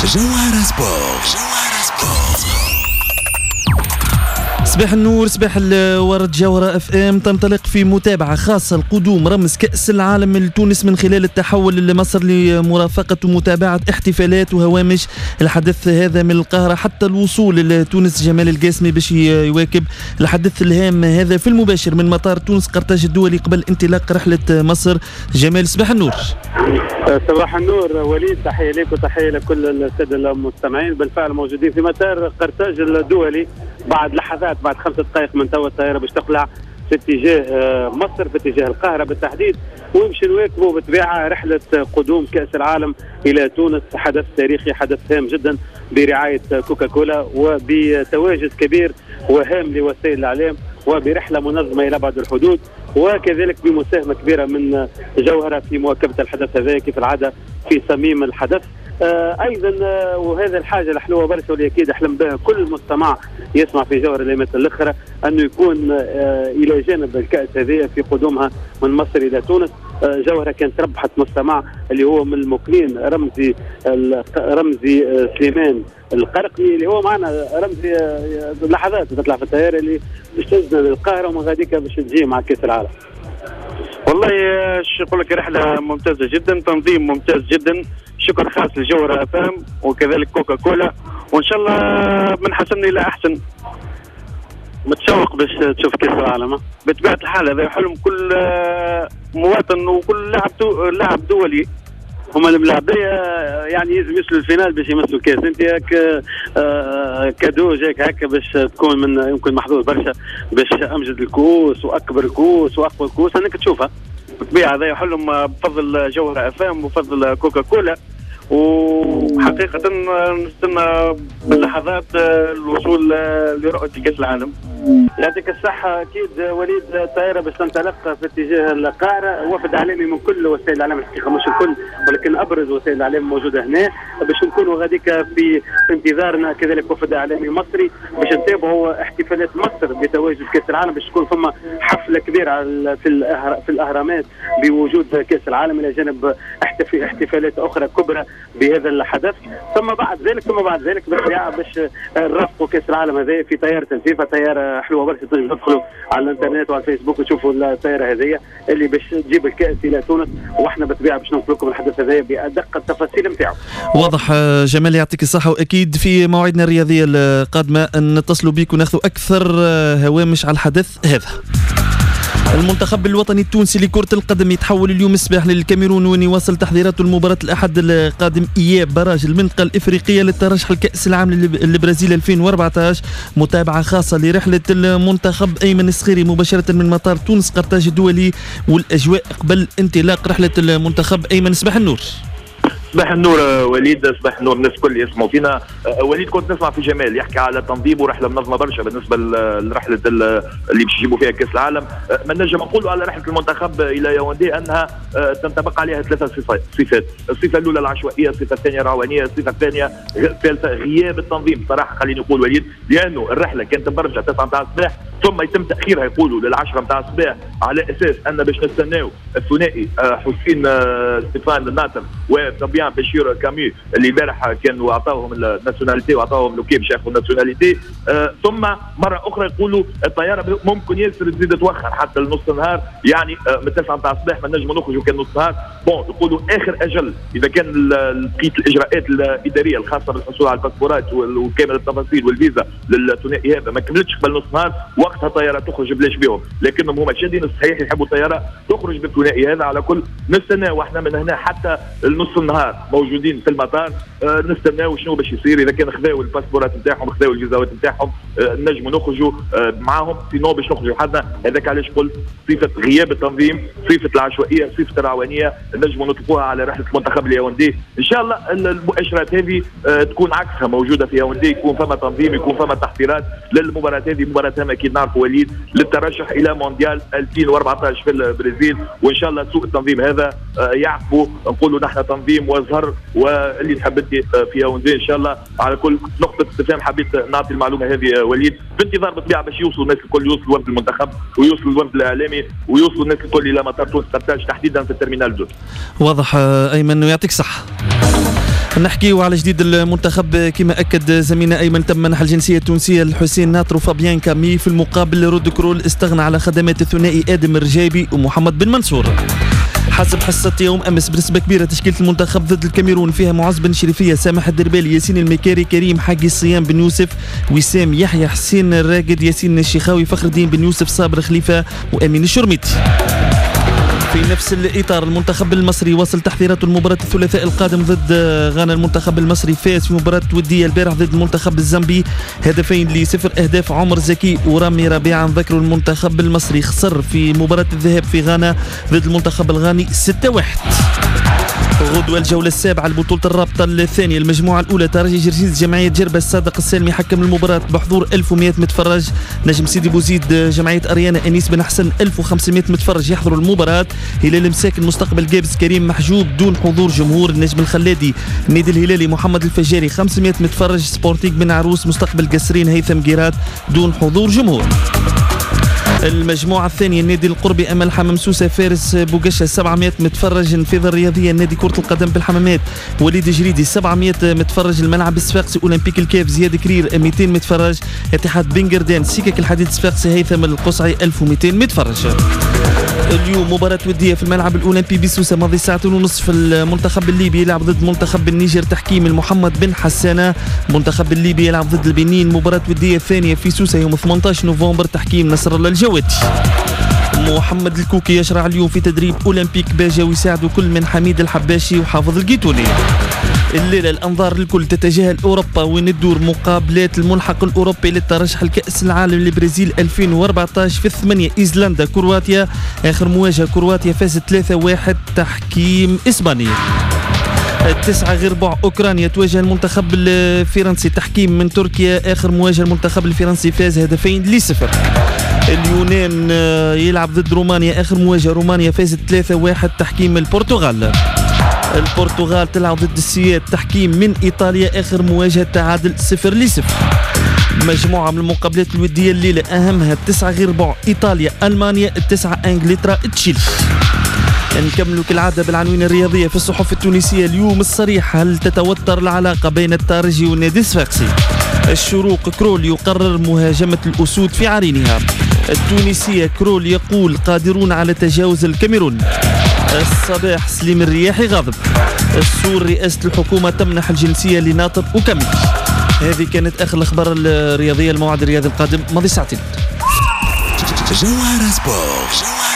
جوهرة سبورت. صباح النور، صباح الورد. جوهرة اف ام تنطلق في متابعة خاصة لقدوم رمز كأس العالم لتونس من خلال التحول لمصر لمرافقة ومتابعة احتفالات وهوامش الحدث هذا من القاهرة حتى الوصول لتونس. جمال القاسمي باش يواكب الحدث الهام هذا في المباشر من مطار تونس قرطاج الدولي قبل انطلاق رحلة مصر. جمال صباح النور. صباح النور وليد، تحية لك وتحية لكل السادة المستمعين. بالفعل موجودين في مطار قرطاج الدولي بعد لحظات، بعد 5 دقائق من توا الطائرة باش تقلع في اتجاه مصر، في اتجاه القاهرة بالتحديد، ونمشي نواكبوا بالطبيعة رحلة قدوم كأس العالم إلى تونس. حدث تاريخي، حدث هام جدا برعاية كوكاكولا وبتواجد كبير وهام لوسائل الإعلام وبرحلة منظمة إلى بعد الحدود، وكذلك بمساهمة كبيرة من جوهرة في مواكبة الحدث هذا كيف العادة في صميم الحدث. ايضا وهذا الحاجه الحلوه برشا واللي اكيد احلم بها كل مستمع يسمع في جوهر الايامات الاخرى، انه يكون الى جانب الكاس هذه في قدومها من مصر الى تونس. جوهره كانت ربحت مستمع اللي هو من المقيمين رمزي سليمان القرقي، اللي هو معنا رمزي لحظات تطلع في الطياره اللي باش تنزل للقاهره ومن غاديك باش تجي مع كاس العالم. والله ايش نقول لك، رحله ممتازه جدا، تنظيم ممتاز جدا، شكر خاص لجوهرة فهم وكذلك كوكاكولا، وان شاء الله من حسن الى احسن. متشوق باش تشوف كاس العالم بطبيعه الحال، هذا حلم كل مواطن وكل لاعب دولي. هما الملاعبية يعني يلزم يوصلوا الفينال باش يمسوا الكاس. انت هاك كادو جاك هكا باش تكون من يمكن محظوظ برشا باش امجد الكؤوس واكبر الكؤوس واقوى الكؤوس انك تشوفها. بالطبيعه هذا حلم بفضل جوهرة افام وبفضل كوكاكولا، وحقيقه نستنى باللحظات الوصول لرؤيه كاس العالم. يعطيك الصحة. أكيد وليد، الطائرة باش تنطلق في اتجاه القاهرة، وفد إعلامي من كل وسائل الإعلام الحقيقة، مش الكل ولكن أبرز وسائل الإعلام موجودة هنا باش نكونوا غاديك في انتظارنا. كذلك وفد إعلامي مصري باش نتابعوا احتفالات مصر بتواجد كأس العالم، باش تكون ثم حفلة كبيرة في الأهرامات بوجود كأس العالم، إلى جانب احتفالات أخرى كبرى بهذا الحدث. ثم بعد ذلك بالطبيعة باش نرافقوا كأس العالم هذا في طيارة الفيفا، طيارة حلوه برشا. تنجموا تدخلوا على الانترنت وعلى الفيسبوك وتشوفوا الطائره هذه اللي باش تجيب الكاس الى تونس، واحنا بالطبيعه باش ننقل لكم الحدث هذا بادق التفاصيل نتاعو. واضح جمال، يعطيك الصحه. واكيد في مواعيدنا الرياضيه القادمه نتصلوا بك وناخذوا اكثر هوامش على الحدث هذا. المنتخب الوطني التونسي لكرة القدم يتحول اليوم الصباح للكاميرون وين يواصل تحضيراته لمباراة الأحد القادم إياب براج المنطقة الإفريقية للترشح لكأس العالم للبرازيل 2014. متابعة خاصة لرحلة المنتخب أيمن الصخيري مباشرة من مطار تونس قرطاج الدولي، والأجواء قبل انطلاق رحلة المنتخب. أيمن صباح النور. صباح النور وليد، صباح النور الناس الكل يسمعوا فينا. وليد كنت نسمع في جمال يحكي على تنظيم ورحله منظمه برشا بالنسبه لرحله اللي باش يجيبوا فيها كاس العالم. ما نجم نقولوا على رحله المنتخب الى ياوندي انها تنطبق عليها 3 صفات. الصفه الاولى العشوائيه، الصفه الثانيه الروانيه، الصفه الثالثه غياب التنظيم. صراحه خليني نقول وليد، لانه الرحله كانت مبرمجه 9 نتاع الصباح ثم يتم تاخيرها يقولوا لل10 نتاع الصباح، على اساس ان باش نستناو الثنائي حسين ستيفان الناصر وطبيان بشير كامي اللي البارح كانوا اعطاوهم الناسيوناليتي واعطاوهم لوكي باش ياخذوا الناسيوناليتي. ثم مره اخرى يقولوا الطياره ممكن ياسر تزيد توخر حتى لنص النهار، يعني من 9 نتاع الصباح ما نجموا نخرجوا كان نص نهار. يقولوا اخر اجل اذا كان بقيه الاجراءات الاداريه الخاصه بالحصول على الباسبورات وكامل التفاصيل والفيزا للثنائي هذا ما كملتش قبل نص نهار، وقتها الطياره تخرج بلاش بهم. لكنهم هما شادين الصحيح يحبوا الطياره تخرج بالثنائي هذا. على كل نستناو احنا من هنا حتى نص النهار موجودين في المطار، نستناو شنو باش يصير. اذا كان خذاو الباسبورات نتاعهم خذاو الفيزاوات نتاعهم نجموا نخرجوا معاهم، سينو باش نخرجوا حدنا. هذاك علاش قلت صفه غياب التنظيم، صفه العشوائيه، صفه الروانيه نجموا نطلقوها على رحله المنتخب الياوندي. ان شاء الله المؤشرات هذه تكون عكسها موجوده في ياوندي، يكون فما تنظيم، يكون فما تحضيرات للمباراه هذه. مباراه هامه اكيد نعرفوا وليد للترشح الى مونديال 2014 في البرازيل، وان شاء الله سوء التنظيم هذا يعقبوا نقولوا نحن تنظيم وازهر واللي تحبتي في ياوندي ان شاء الله. على كل نقطه استفهام حبيت نعطي المعلومه هذه وليد، بانتظار بالطبيعه باش يوصلوا الناس الكل، يوصلوا وفد المنتخب ويوصلوا الوفد الاعلامي ويوصلوا الناس الكل الى مطار تونس قرطاج تحديدا في الترمينال 2. واضح ايمن ويعطيك صحه. نحكيو على جديد المنتخب كما أكد زميلنا أيمن تم منح الجنسية التونسية لحسين ناطر وفابيان كامي. في المقابل رود كرول استغنى على خدمات الثنائي آدم الرجايبي ومحمد بن منصور. حسب حصة يوم أمس بنسبة كبيرة تشكيلة المنتخب ضد الكاميرون فيها معز بن شريفية، سامح الدربالي، ياسين المكاري، كريم حاجي، الصيام بن يوسف، وسام يحيى، حسين الراقد، ياسين الشيخاوي، فخر الدين بن يوسف، صابر خليفة وأمين الشرميتي. في نفس الإطار المنتخب المصري وصل تحضيرات المباراة الثلاثاء القادم ضد غانا. المنتخب المصري فاز في مباراة ودية البارح ضد المنتخب الزامبي 2-0. أهداف عمر زكي ورامي ربيعة. ذكروا المنتخب المصري خسر في مباراة الذهاب في غانا ضد المنتخب الغاني 6-1. غدوة الجولة السابعة لبطولة الرابطة الثانية المجموعة الأولى. ترجي جرجيز جمعية جربة الصادق السالمي حكم المباراة بحضور 1100 متفرج. نجم سيدي بوزيد جمعية أريانا أنيس بن حسن 1500 متفرج يحضروا المباراة. هلال مساكن مستقبل جابس كريم محجوب دون حضور جمهور. النجم الخلادي النادي الهلالي محمد الفجاري 500 متفرج. سبورتيك بن عروس مستقبل قصرين هيثم جيرات دون حضور جمهور. المجموعة الثانية النادي القربي أمل حمام سوسة فارس بوقشة 700 متفرج. النافذة الرياضية النادي كرة القدم بالحمامات وليد جريدي 700 متفرج. الملعب الصفاقسي أولمبيك الكاف زياد كرير 200 متفرج. اتحاد بنجردان سيكك الحديد الصفاقسي هيثم القصعي 1200 متفرج. اليوم مباراة ودية في الملعب الأولمبي بسوسة ماضي ساعتين ونصف. المنتخب الليبي يلعب ضد منتخب النيجر تحكيم المحمد بن حسانة. المنتخب الليبي يلعب ضد البنين مباراة ودية الثانية في سوسة يوم 18 نوفمبر تحكيم نصر الله الجوادي. محمد الكوكي يشرع اليوم في تدريب أولمبيك باجا ويساعده كل من حميد الحباشي وحافظ القيتوني. الليلة الأنظار الكل تتجه لأوروبا وين تدور مقابلات الملحق الأوروبي للترشح لكأس العالم لبرازيل 2014 في 8. إيزلندا كرواتيا. آخر مواجهة كرواتيا فازت 3-1 تحكيم إسبانيا. 9 أوكرانيا تواجه المنتخب الفرنسي تحكيم من تركيا. آخر مواجهة المنتخب الفرنسي فاز 2-0. اليونان يلعب ضد رومانيا. آخر مواجهة رومانيا فازت 3-1 تحكيم البرتغال. البرتغال تلعب ضد السويد تحكيم من إيطاليا. آخر مواجهة تعادل 0-0. مجموعة من المقابلات الودية الليلة أهمها 9 إيطاليا ألمانيا 9 إنجلترا تشيلي. نكملوا كالعادة بالعناوين الرياضية في الصحف التونسية اليوم. الصريح هل تتوتر العلاقة بين الترجي والنادي الصفاقسي؟ الشروق كرول يقرر مهاجمة الأسود في عرينها. التونسية كرول يقول قادرون على تجاوز الكاميرون. الصباح سليم الرياحي غاضب. السور رئاسة الحكومة تمنح الجنسية لناطر وكمل. هذه كانت آخر الأخبار الرياضية. الموعد الرياضي القادم ماضي ساعتين. جوهر سبورت.